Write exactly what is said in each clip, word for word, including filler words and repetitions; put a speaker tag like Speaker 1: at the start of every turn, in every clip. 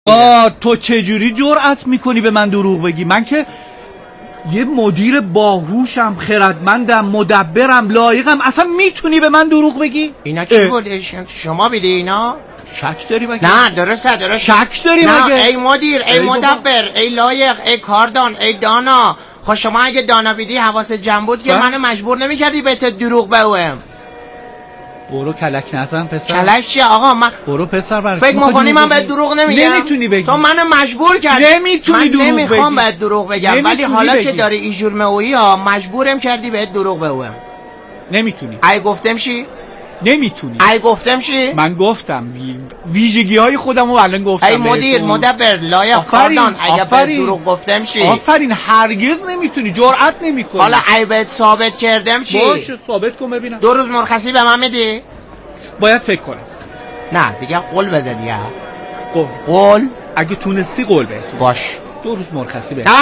Speaker 1: آ تو چجوری جرأت میکنی به من دروغ بگی؟ من که یه مدیر باهوشم، خردمندم، مدبرم، لایقم، اصلا میتونی به من دروغ بگی؟
Speaker 2: اینا کی بوده؟ شما بیده اینا؟
Speaker 1: شک داری مگه؟
Speaker 2: نه درسته درسته.
Speaker 1: شک داری
Speaker 2: نه
Speaker 1: مگه؟
Speaker 2: ای مدیر، ای, ای مدبر، ای لایق، ای کاردان، ای دانا. خب شما اگه دانا بیدی حواس جمع بود که منو مجبور نمیکردی به دروغ بگم.
Speaker 1: برو کلک نزن پسر.
Speaker 2: کلک چیه آقا؟ من
Speaker 1: برو پسر برای
Speaker 2: فکر میکنی من به دروغ نمیگم؟
Speaker 1: نمیتونی بگی.
Speaker 2: تو منو مجبور کردی.
Speaker 1: نمیتونی دروغ بگی.
Speaker 2: من نمیخوام بهت دروغ بگم، ولی حالا بگی. که داری ای جرمه اویی ها مجبورم کردی بهت دروغ بگم.
Speaker 1: نمیتونی.
Speaker 2: ای گفتم چی؟
Speaker 1: نمیتونی.
Speaker 2: ای گفتم چی؟
Speaker 1: من گفتم ویژگی های خودمو الان گفتم.
Speaker 2: ای مدیر، مدبر، لایق، کاردان، اگه بهت دروغ گفتم چی؟
Speaker 1: آفرین. هرگز نمیتونی، جرأت نمیکنی.
Speaker 2: حالا ای بهت ثابت کردم چی؟
Speaker 1: باشه ثابت کن ببینم.
Speaker 2: دو روز مرخصی به من میدی؟
Speaker 1: باید فکر کنم.
Speaker 2: نه دیگه قول بده دیگه.
Speaker 1: قول.
Speaker 2: قول؟
Speaker 1: اگه تونستی قول بده.
Speaker 2: باش.
Speaker 1: دو روز مرخصی بده.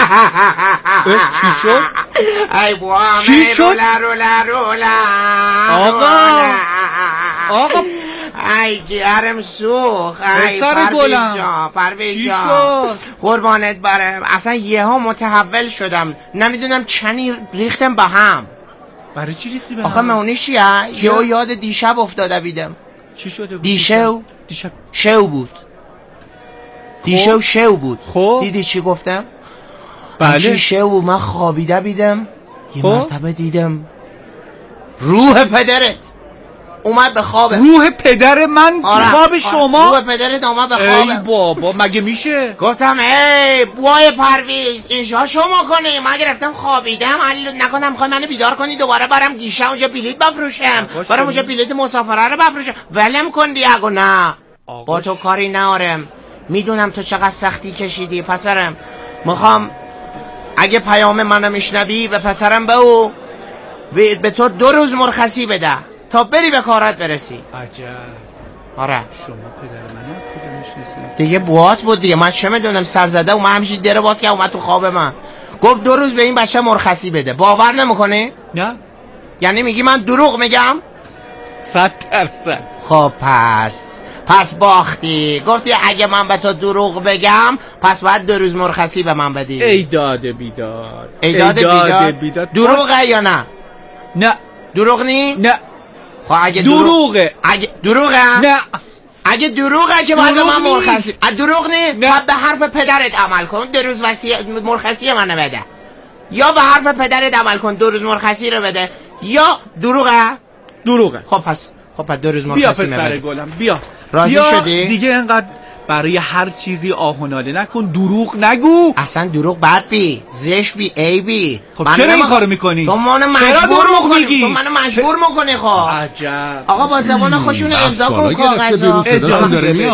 Speaker 1: چی شد؟
Speaker 2: ای بوام
Speaker 1: چی شد؟
Speaker 2: رولا رولا رولا
Speaker 1: آقا آقا
Speaker 2: ای جیرم سوخ. ای
Speaker 1: پرویز جان،
Speaker 2: پرویز جان قربانت برم. اصلا یه ها متحول شدم، نمیدونم چنی ریختم به هم.
Speaker 1: برای چی ریختی به هم؟
Speaker 2: آخه مونی چیه؟ یهو یاد دیشب افتاده بیدم.
Speaker 1: چی شده بود؟
Speaker 2: دیشب
Speaker 1: دیشب
Speaker 2: شو بود. دیشب شو بود.
Speaker 1: خب
Speaker 2: دیدی چی گفتم؟
Speaker 1: بله.
Speaker 2: چی شو بود؟ من خوابیده بیدم، یه خب؟ مرتبه دیدم روح پدرت اومد به خوابم.
Speaker 1: روح پدر من؟
Speaker 2: آره.
Speaker 1: خواب
Speaker 2: آره.
Speaker 1: شما؟
Speaker 2: روح پدرت اومد به خوابم.
Speaker 1: ای بابا مگه میشه؟
Speaker 2: گفتم ای بوای پرویز اینجا شما کنی. من گرفتم خوابیدم، علی نکنم میخوای منو بیدار کنی دوباره برم گیشه اونجا بلیط بفروشم، برم اونجا بلیط مسافره رو بفروشم. ولم کن دیگه. نه با تو کاری ندارم، میدونم تو چقدر سختی کشیدی پسرم. میخوام اگه پیام منو میشنوی به پسرم بگو به, به تو دو روز مرخصی بده تا بری به کارت برسی.
Speaker 1: عجب.
Speaker 2: آره
Speaker 1: شما پدر منو کجا میشناسی؟
Speaker 2: دیگه بوات بود دیگه، من چه میدونم سرزده و من همینجوری در باز که اومد تو خواب من گفت دو روز به این بچه مرخصی بده. باور نمیکنی؟
Speaker 1: نه.
Speaker 2: یعنی میگی من دروغ میگم؟
Speaker 1: صد درصد.
Speaker 2: خب پس پس باختی. گفتی اگه من به تو دروغ بگم پس باید دو روز مرخصی به من بدی.
Speaker 1: ای داده بیداد.
Speaker 2: ای داده بیداد, بیداد. دروغه یا نه؟
Speaker 1: نه.
Speaker 2: دروغ نی؟
Speaker 1: نه.
Speaker 2: خب اگه
Speaker 1: دروغه.
Speaker 2: اگه دروغه؟
Speaker 1: نه.
Speaker 2: اگه دروغه که باید به من مرخصی. دروغ نی؟
Speaker 1: نه.
Speaker 2: باید به حرف پدرت عمل کن، دو روز وسی... مرخصی منو بده. یا به حرف پدرت عمل کن، دو روز مرخصی رو بده. یا دروغه؟
Speaker 1: دروغه.
Speaker 2: خب پس خب پس دو روز مرخصی
Speaker 1: بیا
Speaker 2: بده.
Speaker 1: پسر گلم بیا.
Speaker 2: راضی
Speaker 1: بیا
Speaker 2: شدی؟
Speaker 1: دیگه انقدر برای هر چیزی آه و ناله نکن، دروغ نگو.
Speaker 2: اصلا دروغ بد بی، زشت بی، ای بی.
Speaker 1: خب چرا این کارو میکنی؟
Speaker 2: تو منو مجبور میکنی. تو منو مجبور میکنی. خب
Speaker 1: عجب.
Speaker 2: آقا با زبان خوشون امضا کن کاغذا.
Speaker 1: اجازه بده.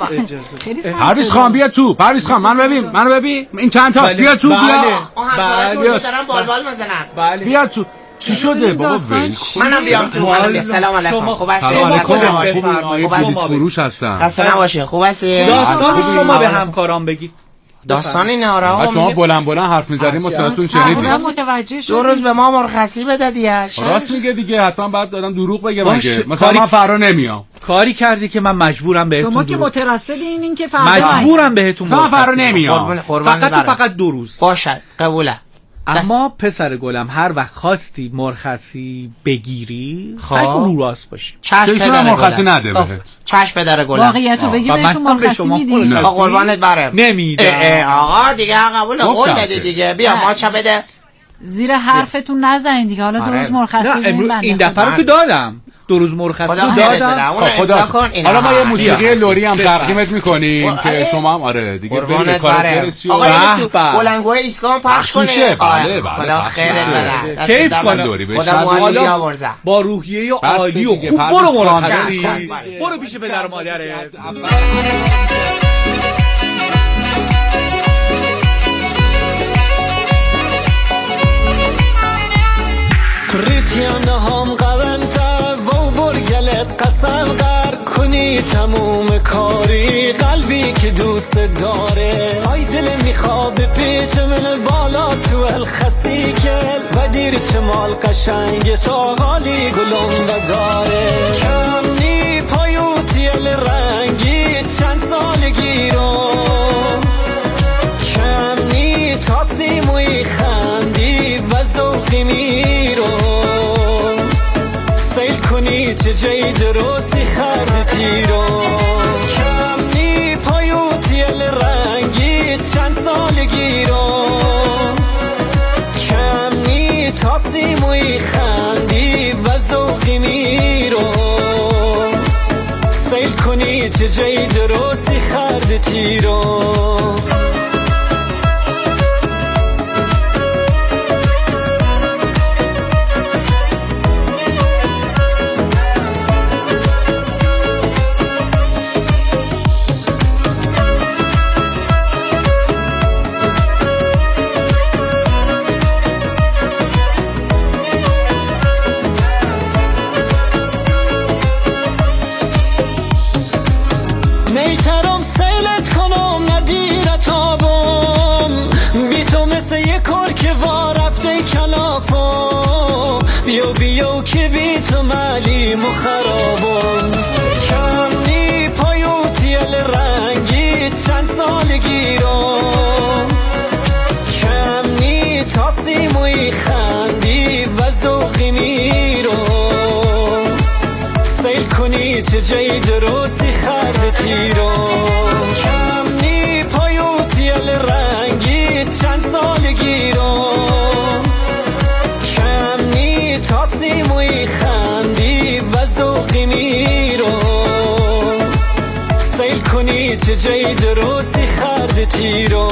Speaker 3: پرویز خان بیا تو. پرویز خان من ببین، منو ببین. این چند تا بیا تو. بیا.
Speaker 2: بله. دارن بالبال میزنن.
Speaker 3: بیا تو. چی شده بابا ول؟
Speaker 2: منم بیام تو. منم بیام. سلام علیکم. خوب هستی؟
Speaker 3: سلام علیکم. خوب هستی؟ فروش هستم.
Speaker 2: خسته نباشی. خوب هستی؟
Speaker 1: داستان شما به همکاران بگید.
Speaker 2: داستانی نه آره.
Speaker 3: شما بلند بلند حرف می‌زدید ما صداتون شنیدیم.
Speaker 4: متوجه شدم.
Speaker 2: دو روز به ما مرخصی بده دیگه.
Speaker 3: راست میگه دیگه، حتما بعد دادم دروغ بگه مگه. مثلا من فردا نمیام.
Speaker 1: کاری کردی که من مجبورم بهتون.
Speaker 4: شما که مترصدین این که فردا
Speaker 1: مجبورم بهتون.
Speaker 3: من فردا نمیام.
Speaker 1: فقط فقط دو روز.
Speaker 2: باشه قبوله.
Speaker 1: اما پسر گلم هر وقت خواستی مرخصی بگیری سعی کن رو راست باشی.
Speaker 2: چشم پدر
Speaker 3: مرخصی نده بهت.
Speaker 2: چشم پدر گلم.
Speaker 4: واقعیتو بگی بهشون مرخصی میدی؟
Speaker 2: آقا قربانت برم.
Speaker 1: نمیدم.
Speaker 2: آقا دیگه قبول قول دادی دیگه. بیا ما چه بده.
Speaker 4: زیر حرفتون نزنین دیگه. حالا دو روز مرخصی بدین.
Speaker 1: این دفعه رو که دادم. دو روز مرخصی دادم.
Speaker 3: خدا حالا ما یه موسیقی لوری هم تقدیمت میکنیم که شما هم آره دیگه برید به کار برسی.
Speaker 2: آقا بلنگوی ایسکان پخش کنه.
Speaker 3: بله بله.
Speaker 2: خدا خیرت بده.
Speaker 1: کیف کن.
Speaker 2: خدا مالی بیاورزه.
Speaker 1: با روحیه عالی و خوب برو مرخصی. برو پیش پدر و مادرت.
Speaker 5: ریتیانه هم قدم تا و برگلت قسم در کنی تموم کاری قلبی که دوست داره. آی دل میخواد پیچ من بالا تو الخسی کل و دیر چمال قشنگ تا غالی گلم و داره. کم نی پایوتی الرنگی چند سال سالگی رو کم نی تا سیموی خندی و ذوقی میرو سیل کنی چه جای درستی خردتی رو کم نی پایوتیل رنگی چند سالگی رو کم نی تا سیموی خندی و ذوقی میرو سیل کنی چه جای درستی خردتی رو بیو بیو که بی تو ملیم و خرابم کم نی پایوتیل رنگی چند سالگی رو کم نی تا سیموی خندی و ذوقی میرو سیل کنی چه جای درستی خردتی رو کم نی پایوتیل رنگی چند سالگی رو تا سیموی خندی و ذوقی میرو سیل کنی چه جای درستی خردتی رو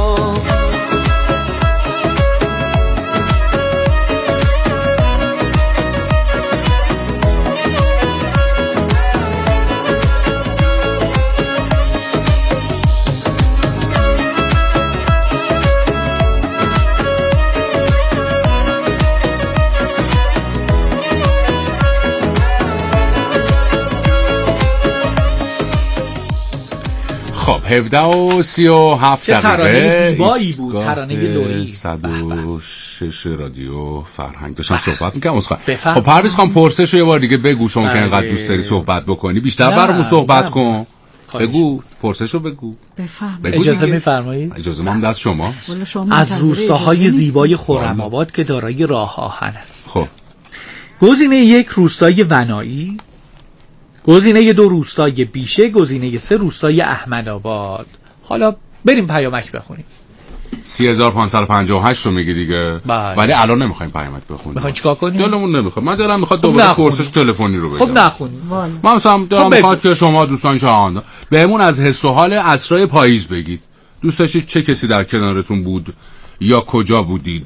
Speaker 3: خب هفده و سی و هفت
Speaker 1: چه
Speaker 3: دقیقه
Speaker 1: ترانه زیبایی بود، ترانه لوری.
Speaker 3: صد و شش رادیو فرهنگ داشتم صحبت میکنم.
Speaker 1: بفهم.
Speaker 3: خب پرویز خان پرسشو یه بار دیگه بگو، شما که اینقدر دوست داری صحبت بکنی بیشتر برامون صحبت کن. بگو پرسشو بگو.
Speaker 4: بفهم.
Speaker 1: اجازه میفرمایید؟
Speaker 3: اجازه ما هم دست شما.
Speaker 1: از روستاهای زیبای خرم‌آباد که دارای راه آهن است.
Speaker 3: خب
Speaker 1: گزینه یک روستای ونایی، گزینه دو روستای بیشه، گزینه سه روستای احمدآباد. حالا بریم پیامک بخونیم.
Speaker 3: سی هزار و پانصد و پنجاه و هشت رو میگی دیگه.
Speaker 1: بله.
Speaker 3: ولی الان نمیخوایم پیامک بخونیم.
Speaker 1: میخواین چیکار کنیم؟
Speaker 3: دلمون نمیخواد. من دلم میخواد دوباره پرسش تلفنی رو بگم.
Speaker 1: خب نخونیم.
Speaker 3: من مثلا دلم میخواد که شما دوستان شاهان بهمون از حس و حال عصرای پاییز بگید. دوست داشتید چه کسی در کنارتون بود یا کجا بودید؟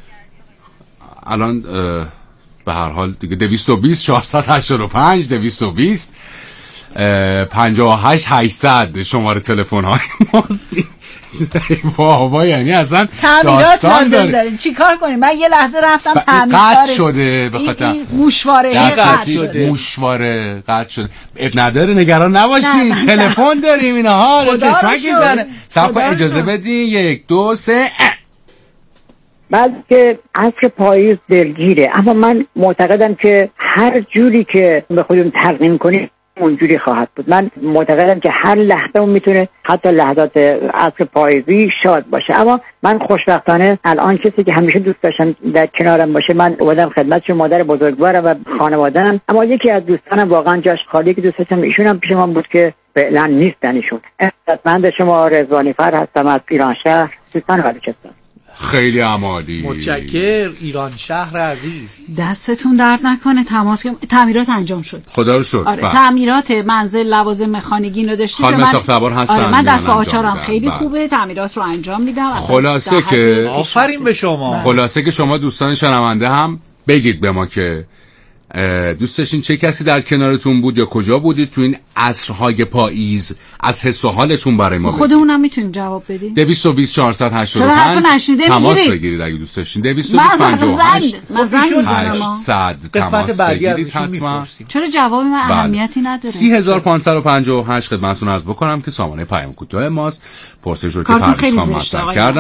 Speaker 3: الان به هر حال دیگه دویست و بیست چهارصد و هشتاد و پنج دویست و بیست پنجاه و هشت هشتصد شماره تلفن های ماست. بابا یعنی اصلا
Speaker 4: تعمیرات لازم داریم چیکار کنیم؟ من یه لحظه رفتم تعمیرات
Speaker 3: قطع شده به خاطر
Speaker 4: موشواره
Speaker 3: قطع شده موشواره قطع شده. اب نداره نگران نباشین، تلفن داریم اینا ها چشمک میزنه. صبر کن اجازه بدین. یک دو سه.
Speaker 6: بعد که عصر پاییز دلگیره، اما من معتقدم که هر جوری که به خودمون تقدیم کنیم اونجوری خواهد بود. من معتقدم که هر لحظه اون میتونه حتی لحظات عصر پاییزی شاد باشه. اما من خوشبختانه الان کسی که همیشه دوست داشتم در کنارم باشه، من اومدم خدمتش مادر بزرگوارم و خانواده‌ام، اما یکی از دوستانم واقعا جاش خالی که دوست داشتم ایشون هم پیش من بود که فعلا نیستن. ایشون خدمت شما رضوانی فر هستم از ایران شهر سیستان بلوچستان.
Speaker 3: خیلی عمالی
Speaker 1: متشکر ایران شهر عزیز.
Speaker 4: دستتون درد نکنه. تماس که تعمیرات انجام شد.
Speaker 3: خدا رو شکر.
Speaker 4: آره تعمیرات منزل لوازم مکانیکی اینو داشتید.
Speaker 3: خانم ساختبار هستن.
Speaker 4: آره من دست به آچارم خیلی خوبه. تعمیرات رو انجام میدم.
Speaker 3: خلاصه که
Speaker 1: آفرین به شما.
Speaker 3: خلاصه که شما دوستان شنونده هم بگید به ما که دوست داشتین چه کسی در کنارتون بود یا کجا بودید تو این عصرهای پاییز، از حس و حالتون برای ما
Speaker 4: خودمونم میتونیم جواب بدیم.
Speaker 3: دویست و بیست چهارصد و هشتاد و پنج تماس بگیرید اگه دوست داشتین. دویست و بیست پنجاه و هشت هشتصد تماس بگیرید حتما.
Speaker 4: چرا جواب من اهمیتی نداره؟
Speaker 3: سی هزار و پانصد و پنجاه و هشت خدمتتون عرض بکنم که سامانه پیام کوتاه ماست. پرسش رو که پرویز خان مطرح کردن.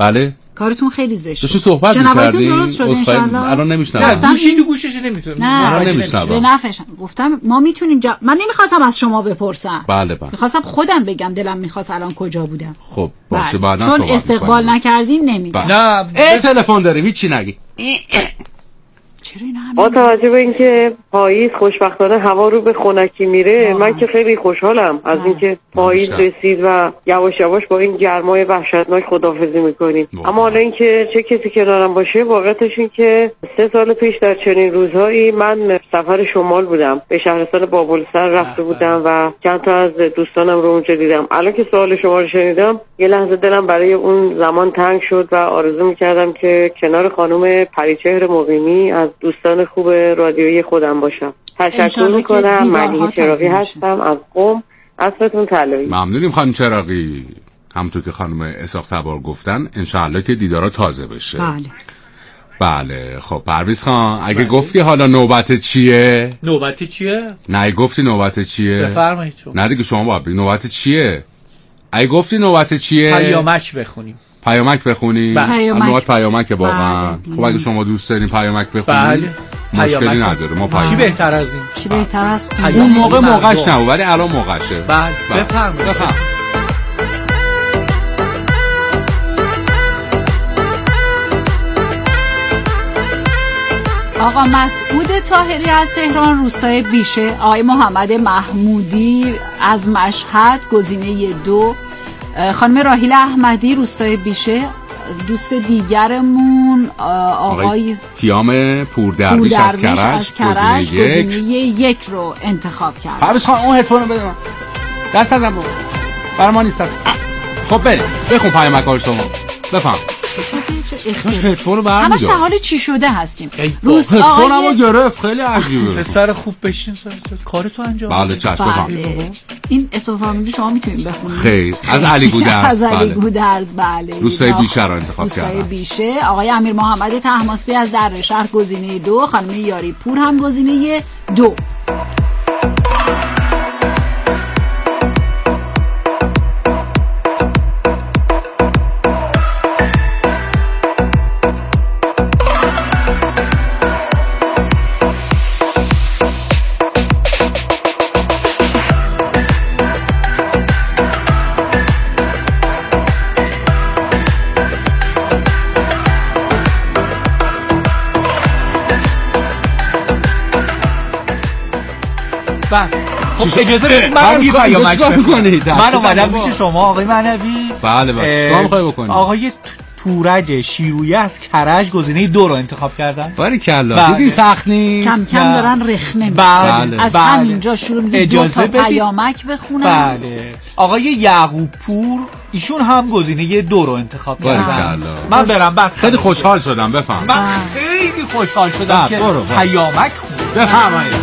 Speaker 3: بله
Speaker 4: کارتون خیلی زشته.
Speaker 3: داشتین صحبت
Speaker 4: می‌کردین درست شد ان شاء الله.
Speaker 3: الان نمیشنوم.
Speaker 1: نه گوشی تو گوشش نمیتونه.
Speaker 4: نه
Speaker 3: الان نمیشنوم.
Speaker 4: به نفعشم گفتم ما میتونیم جا... من نمیخواستم از شما بپرسم.
Speaker 3: بله بله.
Speaker 4: میخواستم خودم بگم دلم میخواست الان کجا بودم.
Speaker 3: خب باشه
Speaker 4: بله.
Speaker 3: بعدا صحبت
Speaker 4: چون استقبال نکردین نمیگم.
Speaker 1: نه
Speaker 3: ای تلفن داریم هیچی نگی.
Speaker 4: چرا اینا همین
Speaker 7: با توجه به اینکه پاییز خوشبختانه هوا رو به خنکی میره آه. من که خیلی خوشحالم از اینکه پاییز رسید و یواش یواش با این گرمای وحشتناک خداحافظی میکنیم. اما حالا اینکه چه کسی کنارم باشه واقعیتش این که سه سال پیش در چنین روزهایی من سفر شمال بودم، به شهرستان بابلسر رفته بودم و چند تا از دوستانم رو اونجا دیدم. الان که سوال شما رو شنیدم یه لحظه دلم برای اون زمان تنگ شد و آرزو میکردم که کنار خانم پریچهر مقیمی از دوستان خوب رادیویی خودم باشم. تشکر میکنم. مدینه چراغی هستم از قم. عصرتون طلایی.
Speaker 3: ممنونیم خانم چراغی. همونطور که خانم اسحاق تبار گفتن انشاءالله که دیدارا تازه بشه.
Speaker 4: بله
Speaker 3: بله. خب پرویز خان اگه بله. گفتی حالا نوبت چیه؟
Speaker 1: نوبت چیه؟
Speaker 3: نه گفتی نوبت چیه؟
Speaker 1: بفرمایید.
Speaker 3: نه دیگه شما باید بگی نوبت چیه؟ اگه گفتی نوبت چیه؟
Speaker 1: پیامک بخونیم.
Speaker 3: پیامک بخونی؟
Speaker 4: پیامک.
Speaker 3: نوبت پیامک واقعا.
Speaker 4: بله.
Speaker 3: خب اگه شما دوست دارین پیامک بخونی
Speaker 1: بله.
Speaker 3: مشکلی نداره. ما پیامک.
Speaker 1: چی بهتر از این؟
Speaker 4: چی بهتر از
Speaker 3: اون موقع موقعش نبود ولی الان موقعشه.
Speaker 1: بله. بفرمایید.
Speaker 3: بفرمایید.
Speaker 4: آقا مسعود طاهری از تهران روستای بیشه، آقای محمد محمودی از مشهد گزینه دو، خانم راحیل احمدی روستای بیشه، دوست دیگرمون آقای
Speaker 3: تیام پوردرویش از کرج گزینه یک.
Speaker 4: گزینه یک رو انتخاب کرد.
Speaker 3: پرویز خان اون هدفون رو بده من. دست ازم برو. برای ما نیست. خب بریم بخون پیامک‌ها رو شما. بفهم. اخیش هدفون رو برمی
Speaker 4: همش
Speaker 3: دار
Speaker 4: در حال چی شده هستیم.
Speaker 3: روز هدفون هم رو گرفت. خیلی عجیبه.
Speaker 1: پسر خوب بشین سر کارتو انجام.
Speaker 3: بله چشم بفهم.
Speaker 4: این اسم فامیلی شما میتونید بخونید.
Speaker 3: خیر از علی گودرز.
Speaker 4: از علی گودرز بله.
Speaker 3: روستای بیشه رو انتخاب کردن.
Speaker 4: روستای بیشه. آقای امیر محمد طهماسبی از در شهر گزینه دو، خانم یاری پور هم گزینه دو.
Speaker 1: خب اجازه بدید من یه پیامک بخونم. من اومدم پیش شما آقای معنوی.
Speaker 3: بله بله چیکار می‌خوای بکنی؟
Speaker 1: آقای تورج شیرویه از کرج گزینه دو رو انتخاب کردن.
Speaker 3: باریکلا. دیدی سخت نیست.
Speaker 4: کم کم دارن رخنه می‌کنن.
Speaker 1: بله.
Speaker 4: از همینجا شروع می‌کنه دو تا پیامک بخونم.
Speaker 1: بله. آقای یعقوب پور ایشون هم گزینه دو رو انتخاب کردن. من برم بس.
Speaker 3: خیلی خوشحال شدم بفهم.
Speaker 1: من خیلی خوشحال شدم که پیامک خوند.
Speaker 3: بفرمایید.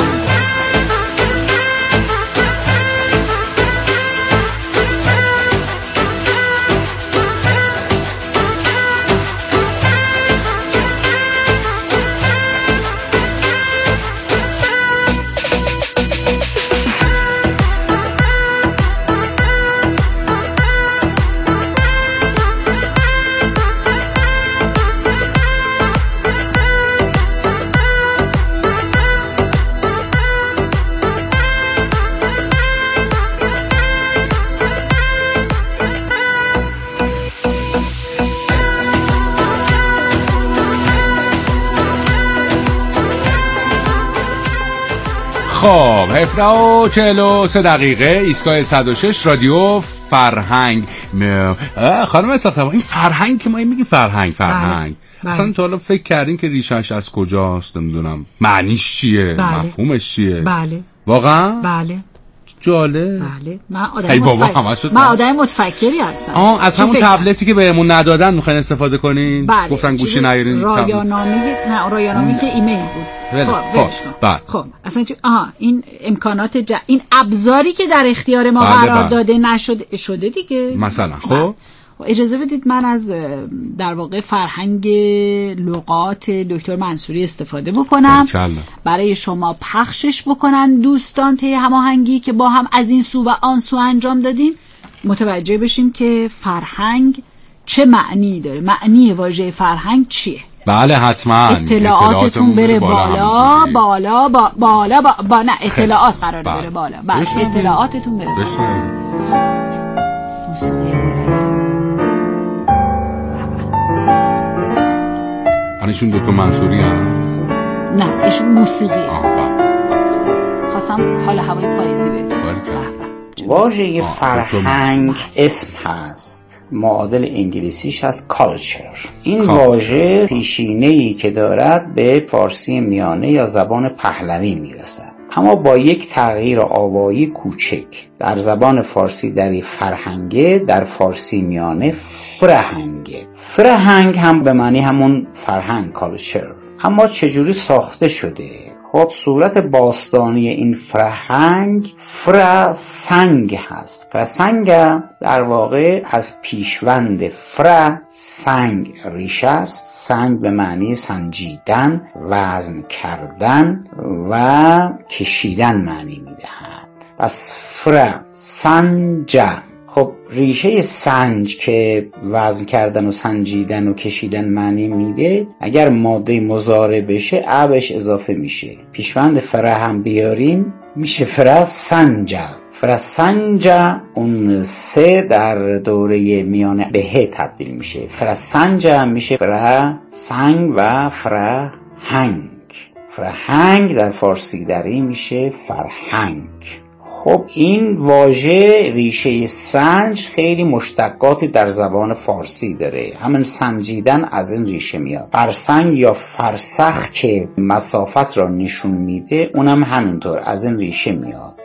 Speaker 3: خب هفده و چهل و سه دقیقه ایستگاه صد و شش رادیو فرهنگ. خانم اسحاق این فرهنگ که ما میگیم فرهنگ فرهنگ بله. اصلا تو حالا فکر کردین که ریشش از کجاست؟ نمیدونم معنیش چیه؟ بله. مفهومش چیه؟
Speaker 4: بله
Speaker 3: واقعا؟
Speaker 4: بله
Speaker 3: جالب.
Speaker 4: بله من آدم متفکر من آدم متفکری هستم.
Speaker 3: آه از همون تبلتی که بهمون ندادن میخواین استفاده کنین؟
Speaker 4: بله.
Speaker 3: گفتن گوشی نیارین.
Speaker 4: رایانامی نه رایانامی که ایمیل بود.
Speaker 3: خب خب
Speaker 4: خب اصلا چه آها این امکانات ج... این ابزاری که در اختیار ما بله قرار بله. داده نشده شده دیگه
Speaker 3: مثلا خب
Speaker 4: اجازه بدید من از در واقع فرهنگ لغات دکتر منصوری استفاده بکنم برای شما پخشش بکنن دوستان طی هماهنگی که با هم از این سو و آن سو انجام دادیم متوجه بشیم که فرهنگ چه معنی داره؟ معنی واژه فرهنگ چیه؟
Speaker 3: بله حتما
Speaker 4: اطلاعاتتون بره بالا بالا با بالا با, با نه اطلاعات قراره بره بالا. بله اطلاعاتتون بره بالا. موسیقی
Speaker 3: ایشون دکتر منصوری هم؟
Speaker 4: نه ایشون موسیقی خواستم حال هوای پاییزی بهتون.
Speaker 8: واژه فرهنگ اسم هست، معادل انگلیسیش هست کالچر. این واژه پیشینه‌ای که دارد به فارسی میانه یا زبان پهلوی میرسد، اما با یک تغییر آوایی کوچک. در زبان فارسی در فرهنگه، در فارسی میانه فرهنگه. فرهنگ هم به معنی همون فرهنگ کالچر. اما چجوری ساخته شده؟ خب صورت باستانی این فرهنگ فرسنگ هست. فرسنگ در واقع از پیشوند فرسنگ ریشه است. سنگ به معنی سنجیدن، وزن کردن و کشیدن معنی میدهد. پس فرسنج. خب ریشه سنج که وزن کردن و سنجیدن و کشیدن معنی میده، اگر ماده مضارع بشه ابش اضافه میشه. پیشوند فره هم بیاریم میشه فره سنج. فره سنج اون سه در دوره میانه به ه تبدیل میشه. فره سنج میشه فره سنگ و فره هنگ. فرهنگ در فارسی دری میشه فرهنگ. خب این واژه ریشه سنج خیلی مشتقاتی در زبان فارسی داره. همین سنجیدن از این ریشه میاد. فرسنگ یا فرسخ که مسافت را نشون میده، اونم همینطور از این ریشه میاد.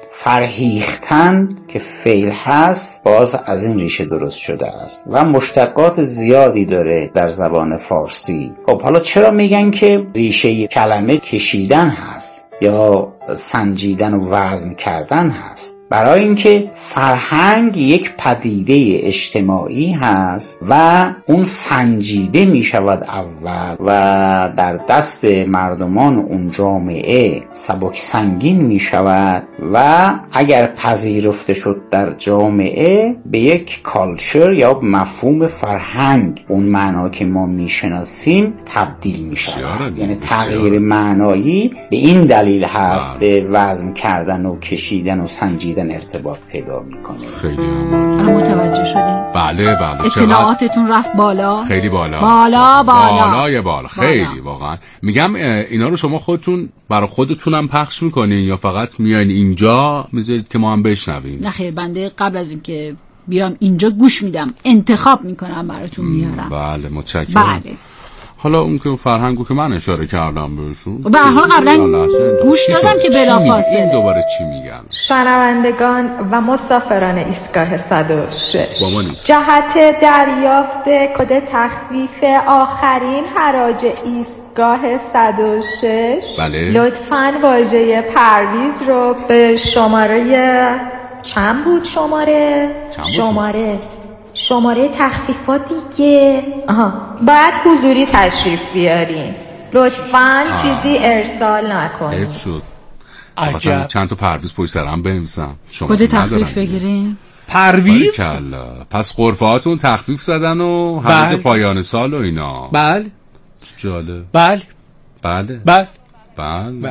Speaker 8: فرهیختن که فعل هست باز از این ریشه درست شده است و مشتقات زیادی داره در زبان فارسی. خب حالا چرا میگن که ریشه کلمه کشیدن هست یا سنجیدن و وزن کردن هست؟ برای اینکه فرهنگ یک پدیده اجتماعی هست و اون سنجیده می شود اول و در دست مردمان اون جامعه سبک سنگین می شود و اگر پذیرفته شد در جامعه به یک کالچر یا مفهوم فرهنگ، اون معنا که ما می شناسیم، تبدیل می شود. یعنی تغییر معنایی به این دلیل هست به وزن کردن و کشیدن و سنجیدن ارتباط پیدا میکنه.
Speaker 3: خیلی
Speaker 4: الان متوجه شدیم؟
Speaker 3: بله بله.
Speaker 4: اطلاعاتتون رفت بالا؟
Speaker 3: خیلی بالا.
Speaker 4: بالا بالا.
Speaker 3: بالای بالا. خیلی بالا. واقعا. میگم اینا رو شما خودتون برای خودتونم پخش میکنین یا فقط میایین اینجا میذارید که ما هم بشنویم؟
Speaker 4: نه خیر، بنده قبل از اینکه بیام اینجا گوش میدم، انتخاب میکنم براتون میارم.
Speaker 3: بله متشکرم.
Speaker 4: بله.
Speaker 3: حالا اون که فرهنگو که من اشاره کردم بهشون،
Speaker 4: به هر حال قبلا گوش دادم که بلافاصله.
Speaker 3: این دوباره چی میگن؟
Speaker 9: شنوندگان و مسافران ایستگاه صد و شش،
Speaker 3: با ما نیست.
Speaker 9: جهت دریافت کد تخفیف آخرین حراج ایستگاه صد و شش،
Speaker 3: بله.
Speaker 9: لطفاً واژه پرویز رو به شماره چند بود؟ شماره
Speaker 3: چند بود
Speaker 9: شماره شماره تخفیفات دیگه. آها، باید حضوری تشریف بیارین. لطفاً چیزی ارسال نکنین.
Speaker 3: حیف شد. عجب. چند تا پرویز پشت سرم بنویسم.
Speaker 4: کد تخفیف بگیرین.
Speaker 1: پرویز؟
Speaker 3: کلا. پس غرفه‌هاتون تخفیف زدن و حراج پایان سال و اینا.
Speaker 1: بله.
Speaker 3: جالب.
Speaker 1: بله.
Speaker 3: بله.
Speaker 1: بله.
Speaker 3: بله.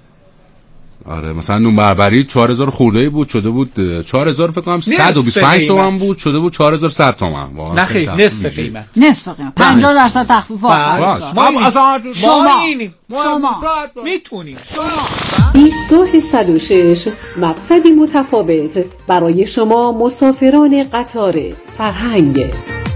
Speaker 3: آره مثلا نون بربری چهار هزار خورده بود، شده بود چهار هزار فکر کنم صد و بیست و پنج تومن بود، شده بود چهار هزار و صد تومن.
Speaker 1: نه خیلی نصف قیمت.
Speaker 4: نصف قیمت. پنجاه درصد تخفیف آخر.
Speaker 1: ما اصلا
Speaker 4: شما
Speaker 1: شما میتونید.
Speaker 10: ایستگاه صد و شش مقصدی متفاوت برای شما مسافران قطار فرهنگ.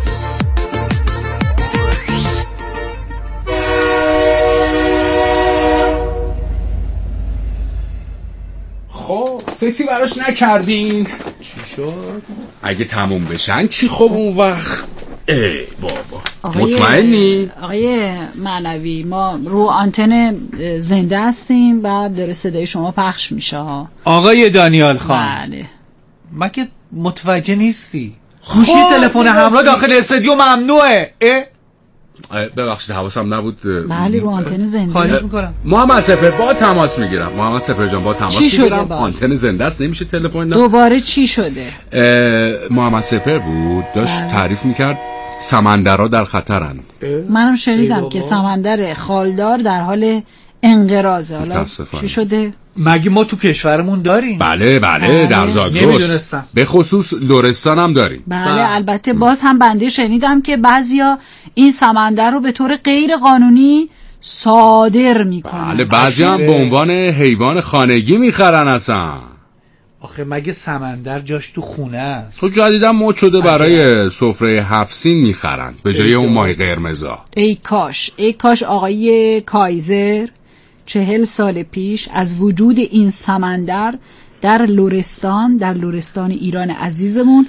Speaker 3: فکری براش نکردین؟ چی شد؟ اگه تموم بشن چی؟ خب اون وقت ای بابا مطمئنی؟
Speaker 4: آقای معنوی، ما رو آنتن زنده هستیم و داره صدای شما پخش میشه ها.
Speaker 1: آقای دانیال خان،
Speaker 4: بله.
Speaker 1: من که متوجه نیستی. گوشی تلفن همراه داخل استودیو ممنوعه.
Speaker 3: ببخشید حواسم نبود.
Speaker 4: بله رو آنتن زنده.
Speaker 1: خواهش میکنم.
Speaker 3: محمد سپر با تماس میگیرم. محمد سپر جان با تماس میگیرم. آنتن زنده است، نمیشه تلفن.
Speaker 4: دوباره چی شده؟
Speaker 3: محمد سپر بود داشت تعریف میکرد سمندرها در خطرند.
Speaker 4: منم شنیدم که سمندر خالدار در حال انقراضه. حالا چی شده؟
Speaker 1: مگه ما تو کشورمون داریم؟
Speaker 3: بله بله در زاگرس به خصوص لرستان هم داریم.
Speaker 4: بله, بله. البته باز هم بنده شنیدم که بعضیا این سمندر رو به طور غیر قانونی صادر میکنن.
Speaker 3: بله بعضی هم به عنوان حیوان خانگی میخرن اصلا.
Speaker 1: آخه مگه سمندر جاش تو خونه است؟
Speaker 3: تو جدیداً مد شده برای سفره هفت سین میخرن به جای اون ماهی قرمزا.
Speaker 4: ای کاش ای کاش آقای کایزر چهل سال پیش از وجود این سمندر در لرستان در لرستان ایران عزیزمون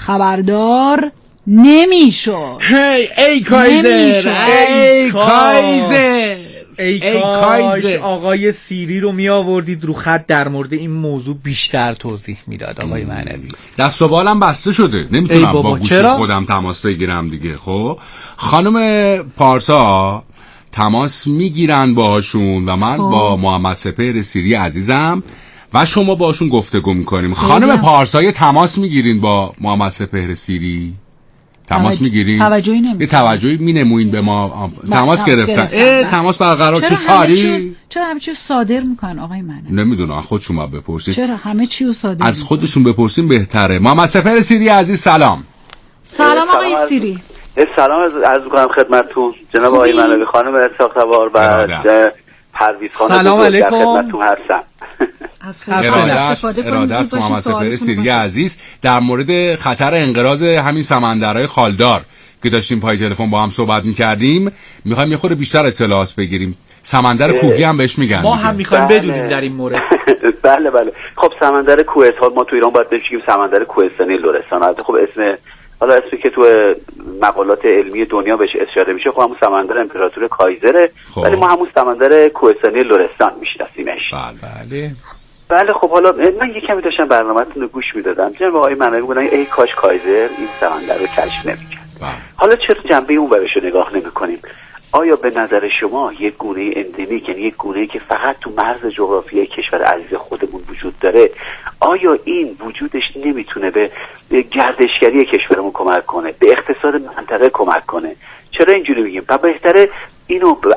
Speaker 4: خبردار نمیشد.
Speaker 3: هی ای کایزر ای کایزر
Speaker 1: ای کاش آقای سیری رو می آوردید رو خط در مورد این موضوع بیشتر توضیح میداد. آقای معنوی
Speaker 3: دست و بالم بسته شده نمیتونم با گوش خودم تماس بگیرم دیگه. خب خانم پارسا تماس میگیرن باهاشون و من خوب. با محمد سپهر سیری عزیزم و شما باشون گفتگو میکنیم. خانم پارسا یه تماس میگیرین با محمد سپهر سیری؟ تماس توجه... میگیرین؟
Speaker 4: توجهی نمیکنن.
Speaker 3: یه توجهی مینموین به ما. تماس گرفتن. اه تماس برقرار چه ساری؟
Speaker 4: چرا همه چیو صادر میکنن آقای من؟
Speaker 3: نمیدونم خودشون ما بپرسید.
Speaker 4: چرا همه چیو صادر
Speaker 3: از خودشون بپرسین بهتره. محمد سپهر سیری عزیز سلام.
Speaker 4: سلام آقای سیری.
Speaker 11: سلام عرض می‌کنم خدمتتون جناب آقای معنوی، خانم اسحاق توار و پرویز خانم.
Speaker 1: سلام علیکم.
Speaker 11: خدمتتون هستم.
Speaker 4: از
Speaker 3: ارادت ارادت محمد سپهر سیری عزیز در مورد خطر انقراض همین سمندرهای خالدار که داشتیم پای تلفن با هم صحبت می‌کردیم می‌خوایم یه خورده بیشتر اطلاعات بگیریم. سمندر کوهی هم بهش میگن.
Speaker 1: ما هم می‌خوایم بدونیم در این مورد.
Speaker 11: بله بله. خب سمندر کوهستان ما تو ایران باید بگیم سمندر کوهستانی لرستان. البته خب اسم حالا اسمی که تو مقالات علمی دنیا بهش اشاره میشه خب همون سمندر امپراتور کایزره، ولی ما همون سمندر کوهستانی لرستان میشناسیمش.
Speaker 1: بله
Speaker 11: بله. خب حالا من یه کمی داشتم برنامه‌تون رو گوش میدادم. جناب آقای معنوی بودن ای کاش کایزر این سمندر رو کشف نمی‌کرد. حالا چرا جنبه اون ورش رو نگاه نمی‌کنیم؟ آیا به نظر شما یک گونه اندمیک، یعنی یک گونه‌ای که فقط تو مرز جغرافیایی کشور عزیز خودمون وجود داره، آیا این وجودش نمیتونه به گردشگری کشورمون کمک کنه، به اقتصاد منطقه کمک کنه؟ چرا اینجوری میگیم؟ و بهتره اینو ب...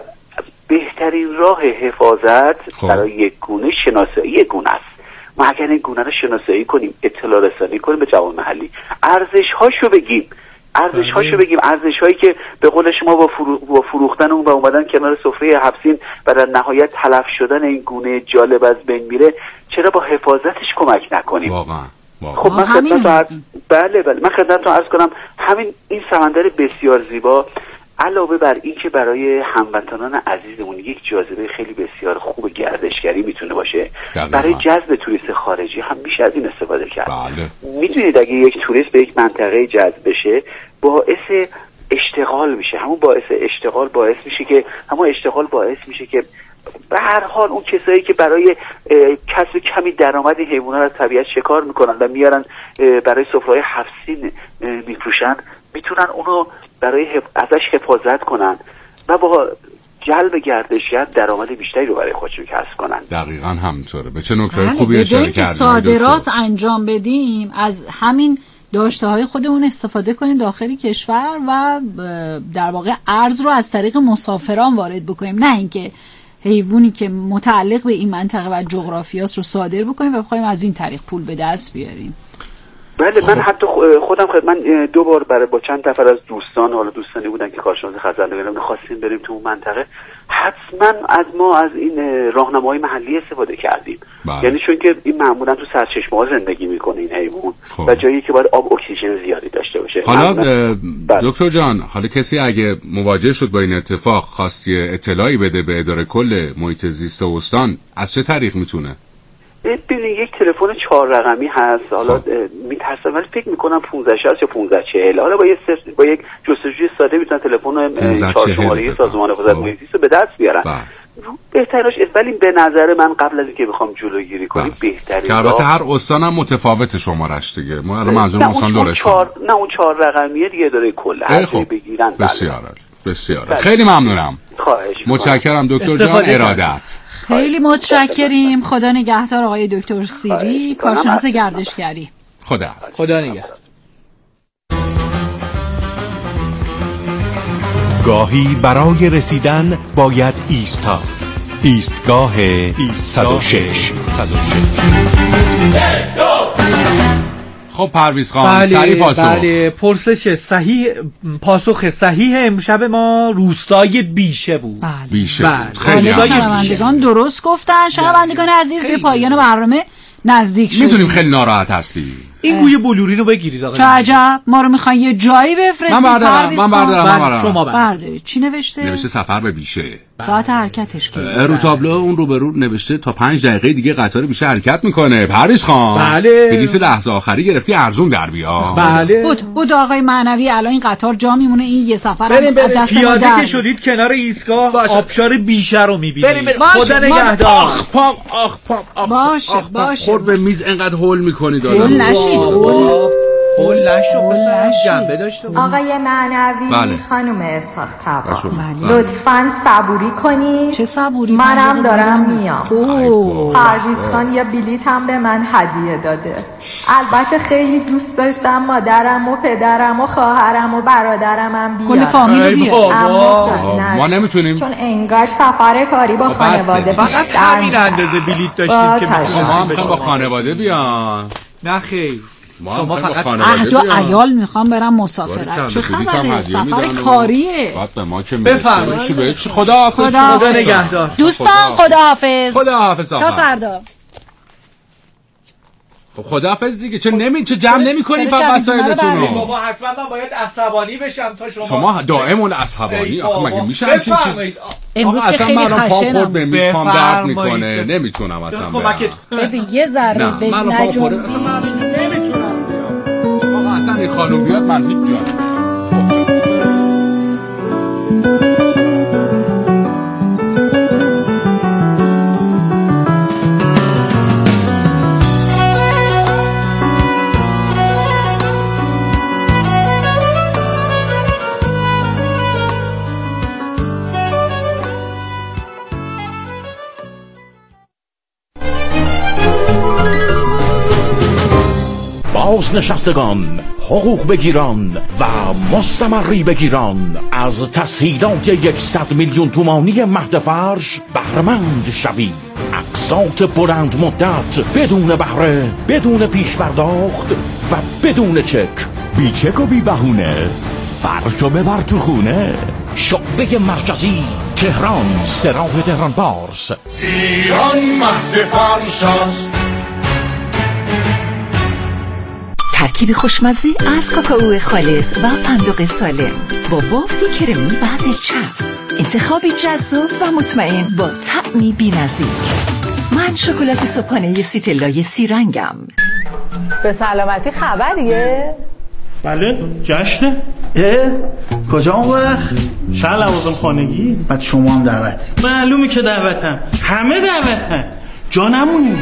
Speaker 11: بهترین راه حفاظت خب. برای یک گونه شناسایی یک گونه است. ما اگر این گونه رو شناسایی کنیم، اطلاع رسانی کنیم به جوامع محلی، ارزش هاشو بگیم ارزش هاشو بگیم ارزش هایی که به قول شما با, فرو... با فروختن اون و اومدن کنار سفره هفسین و در نهایت تلف شدن این گونه جالب از بین میره، چرا با حفاظتش کمک نکنیم؟
Speaker 3: واقعا واقعا.
Speaker 11: خب من خدمتتون بله بله من خدمتتون عرض کنم همین این سمندر بسیار زیبا علاوه بر این که برای هموطنان عزیزمون یک جاذبه خیلی بسیار خوب گردشگری میتونه باشه، برای جذب توریست خارجی هم میشه از این استفاده کرد.
Speaker 3: بله.
Speaker 11: میدونید اگه یک توریست به یک منطقه جذب بشه باعث اشتغال میشه، همون باعث اشتغال باعث میشه که همون اشتغال باعث میشه که به هر حال اون کسایی که برای کسب کمی درآمد حیوانات از طبیعت شکار میکنن و میارن برای سفره‌های هفسین میفروشن میتونن اونو برای حف... ازش حفاظت کنن و با جلب گردشگر درآمد بیشتری رو برای خودشون کسب کنن.
Speaker 3: دقیقاً همینطوره. به چه نکته خوبی اشاره کردید.
Speaker 4: صادرات انجام بدیم از همین داشته های خودمون استفاده کنیم داخل کشور و در واقع ارز رو از طریق مسافران وارد بکنیم، نه اینکه حیوانی که متعلق به این منطقه و جغرافیاست رو صادر بکنیم و بخوایم از این طریق پول به دست بیاریم.
Speaker 11: بله من حتی خودم خود من دو بار برای با چند نفر از دوستان، حالا دوستانی بودن که کارشناس خزرنگان می‌خواستیم بریم تو اون منطقه، حتما از ما از این راهنمای محلی استفاده کردیم. بله. یعنی چون که این معمولا تو سرچشمه‌ها زندگی میکنه این حیوان و جایی که باید آب اکسیژن زیادی داشته باشه.
Speaker 3: حالا دکتر جان، حالا کسی اگه مواجه شد با این اتفاق خواست یه اطلاعی بده به اداره کل محیط زیست استان، از چه طریق میتونه؟
Speaker 11: ببینید یک تلفن چهار رقمی هست، حالا میترسم ولی فکر میکنم پانزده شصت یا پانزده چهل، حالا با یک با یک جستجوی ساده میتونن تلفن چهار شماره سازمان حفاظت محیط زیست رو به دست بیارن. بهترینش ولی به نظر من قبل از اینکه بخوام جلوگیری کنیم بهترین
Speaker 3: که البته هر استان هم متفاوت شمارش دیگه، ما الان منظور استان لرستان
Speaker 11: نه اون چهار رقمیه دیگه اداره کل هر چی بگیرن.
Speaker 3: بسیار بسیار خیلی ممنونم،
Speaker 11: خواهش
Speaker 3: متشکرم دکتر جان، ارادت.
Speaker 4: خیلی متشکریم. خدا نگهدار آقای دکتر سیری، کارشناس گردشگری.
Speaker 3: خدا
Speaker 1: خدا نگهدار.
Speaker 12: گاهی برای رسیدن باید ایستاد. ایستگاه صد و شش.
Speaker 3: خب پرویز خان،
Speaker 1: بله
Speaker 3: سریع پاسخ.
Speaker 1: بله پرسش صحیح، پاسخ صحیح امشب ما روستای بیشه بود.
Speaker 4: بله.
Speaker 3: بیشه
Speaker 1: بله.
Speaker 3: خیلی
Speaker 4: شنوندگان درست گفتن. شنوندگان عزیز به پایان برنامه نزدیک شدیم.
Speaker 3: میدونیم خیلی ناراحت هستی.
Speaker 1: این گوی بلورین رو بگیرید آقا.
Speaker 4: چه عجب، ما رو میخواین یه جایی بفرستید.
Speaker 3: من بردارم من بردارم من بردارم
Speaker 1: شما
Speaker 4: بردارید. چی نوشته؟
Speaker 3: نوشته سفر به بیشه.
Speaker 4: ساعت حرکتش که
Speaker 3: رو تابلو اون رو به رو نوشته تا پنج دقیقه دیگه قطار بیشه حرکت میکنه. پرویز خان،
Speaker 1: بله.
Speaker 3: بلیط لحظه آخری گرفتی ارزون در بیا.
Speaker 1: بله.
Speaker 4: بود بود آقای معنوی، الان این قطار جا میمونه، این یه سفر
Speaker 1: بریم بریم.
Speaker 4: دست
Speaker 1: پیاده که شدید کنار ایستگاه آبشار بیشه رو میبینید. خدا نگهدار.
Speaker 3: آخ پام آخ پام آخ
Speaker 4: باشه
Speaker 3: آخ
Speaker 4: باشه.
Speaker 3: خورد به میز انقدر هول میکنی دادم.
Speaker 4: هول نشید.
Speaker 1: هول نشو بسن جنبه داشته بود.
Speaker 9: آقای معنوی،
Speaker 3: بله.
Speaker 9: خانم اسحاق تبا،
Speaker 3: بله.
Speaker 9: لطفاً صبوری کنید.
Speaker 4: چه صبوری؟
Speaker 9: منم دارم میام. پرویز خان یه بلیط هم به من هدیه داده. البته خیلی دوست داشتم مادرم و پدرم و خواهرم و برادرم هم بیارم.
Speaker 4: کل فامیل رو بیار.
Speaker 9: اما
Speaker 3: ما نمیتونیم،
Speaker 9: چون انگار سفر کاری با خانواده
Speaker 1: فقط همین اندازه بلیط داشتیم که
Speaker 3: ما هم با خانواده بیان.
Speaker 1: نه خیر،
Speaker 3: شما
Speaker 4: فقط عهد و عیال میخوام برم مسافرت. چه خبره؟ سفر کاریه.
Speaker 3: به ما که
Speaker 1: بفرمایید.
Speaker 3: خدا حافظ.
Speaker 1: خدا نگهدار.
Speaker 4: دوستان خدا حافظ.
Speaker 3: خدا حافظ.
Speaker 4: تا فردا.
Speaker 3: خب خدا حافظ دیگه. چه نمی چه جمع نمی‌کنی فقط وسایلتون رو؟
Speaker 1: بابا حتما من باید عصبانی بشم تا شما.
Speaker 3: شما دائم اون عصبانی. آخه مگه میشه همین چیز؟
Speaker 4: امروز که خیلی خشنم.
Speaker 3: به میز پام درد میکنه. نمیتونم اصلا برم.
Speaker 4: ببین یه ذره به نجوم.
Speaker 3: اصلا من نمیتونم بیام. آقا اصلا این خانم بیاد من هیچ جا
Speaker 13: بازنشستگان، حقوق بگیران و مستمری بگیران از تسهیلات یکصد میلیون تومانی مهد فرش بهره‌مند شوید. اقساط بلند مدت بدون بهره، بدون پیش پرداخت و بدون چک.
Speaker 14: بی چک و بی بهونه، فرشو ببر تو خونه.
Speaker 13: شعبه مرکزی تهران، سراح تهران بارس.
Speaker 15: ایران مهد فرش است.
Speaker 16: ترکیب خوشمزه از کاکائو خالص و فندق سالم با بافتی کرمی و دلچسب. انتخابی جذاب و مطمئن با طعمی بی‌نظیر. من شکلات صبحانه سیتلای سی رنگم.
Speaker 17: به سلامتی خبریه؟
Speaker 18: بله جشنه. اه کجا اون وقت؟ شهر لوازم خانگی. بعد شما هم دعوت. معلومه که دعوتم، همه دعوتن، جا نمونی.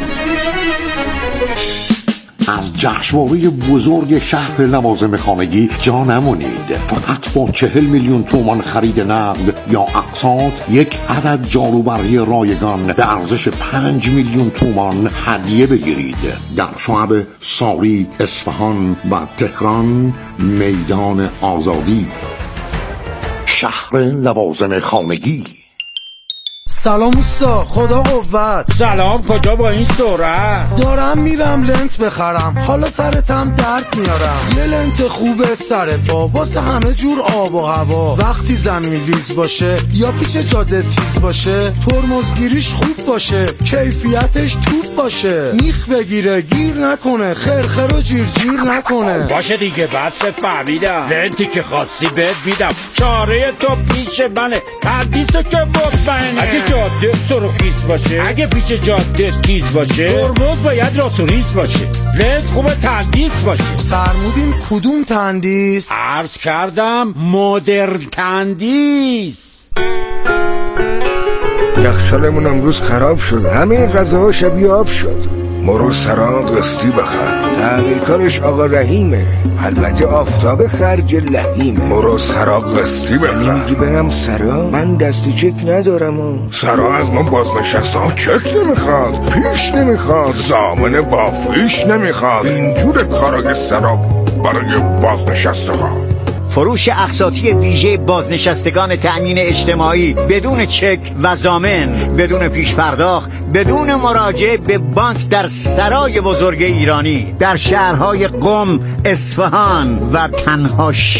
Speaker 19: از جشنواره بزرگ شهر لوازم خانگی جا نمونید. فقط با چهل میلیون تومان خرید نقد یا اقساط یک عدد جاروبرقی رایگان به ارزش پنج میلیون تومان هدیه بگیرید. در شعب ساری، اصفهان و تهران، میدان آزادی. شهر لوازم خانگی.
Speaker 20: سلام اوستا، خدا قوت.
Speaker 21: سلام، کجا با این سرعت؟
Speaker 20: دارم میرم لنت بخرم، حالا سرتم درد میارم. یه لنت خوبه سر پا واسه همه جور آب و هوا. وقتی زمین لیز باشه یا پیچ جاده تیز باشه، ترمزگیریش خوب باشه، کیفیتش توپ باشه، میخ بگیره گیر نکنه، خرخر و جیر جیر نکنه.
Speaker 21: باشه دیگه، بعد سه فهمیدم. لنتی که خاصی بهت میدم، چاره تو پیش منه، تردیسو که مطمئنه. اگه جاده سرخیز باشه، اگه پیچ جاده تیز باشه، ترمز باید راست و ریز باشه، لنز خوبه تندیس باشه.
Speaker 20: فرمودین کدوم تندیس؟
Speaker 21: عرض کردم مدرن تندیس.
Speaker 22: یخچالمون امروز خراب شد، همین غذاها شبیه آب شد. مرو سران قسطی بخر، تعمیرکارش آقا رحیمه، البته آفتاب خرج لحیمه. مرو سرا قسطی بخر. یعنی میگی برم سرا؟ من دستی چک ندارم و.
Speaker 15: سرا از ما بازنشسته ها چک نمیخواد، پیش نمیخواد، زامن بافیش نمیخواد. اینجور کارای سرا برای بازنشسته ها.
Speaker 2: فروش اقساطی ویژه بازنشستگان تأمین اجتماعی بدون چک و ضامن، بدون پیش پرداخت، بدون مراجعه به بانک در سرای بزرگ ایرانی در شهرهای قم، اصفهان و تنها